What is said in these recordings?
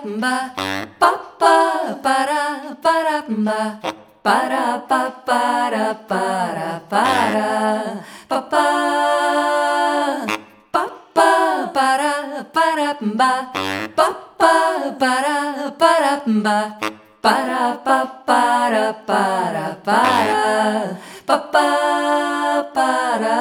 ba pa pa para ba para pa para pa pa pa pa para ba pa pa para ba para pa para pa pa para.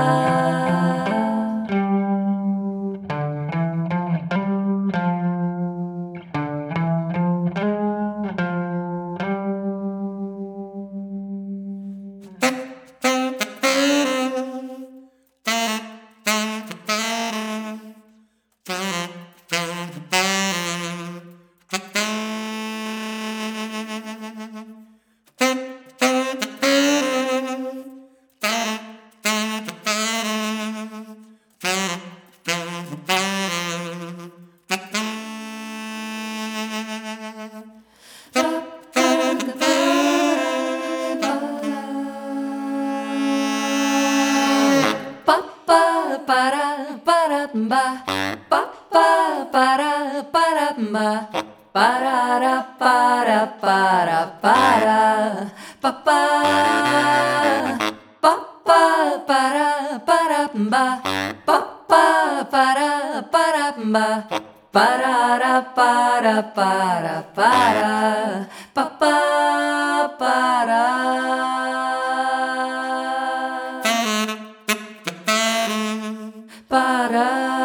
Para ba pa pa para ba para pa pa pa pa para ba pa pa para ba para pa pa para. Para